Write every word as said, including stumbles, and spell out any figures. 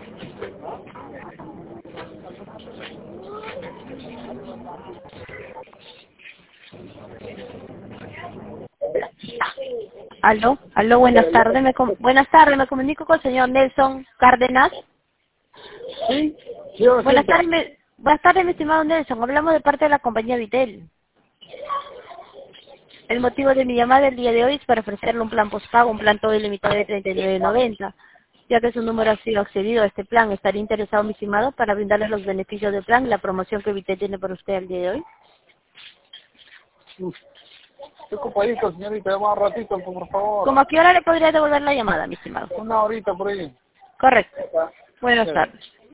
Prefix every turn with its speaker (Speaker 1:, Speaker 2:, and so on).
Speaker 1: Aló, aló, buenas tardes, me com buenas tardes, me comunico con el señor Nelson Cárdenas.
Speaker 2: Sí, yo
Speaker 1: Buenas
Speaker 2: sí.
Speaker 1: tardes, me, buenas tardes, mi estimado Nelson, hablamos de parte de la compañía Vitel. El motivo de mi llamada el día de hoy es para ofrecerle un plan postpago, un plan todo ilimitado de treinta y nueve noventa. Ya que su número ha sido accedido a este plan, ¿estaría interesado, mi estimado, para brindarle los beneficios del plan y la promoción que Vitel tiene para usted el día de hoy?
Speaker 2: Estoy ocupadito, señorita, llama un ratito, por favor.
Speaker 1: ¿Cómo a qué hora le podría devolver la llamada, mi estimado?
Speaker 2: Una horita por ahí.
Speaker 1: Correcto. Buenas
Speaker 2: Sí.
Speaker 1: tardes.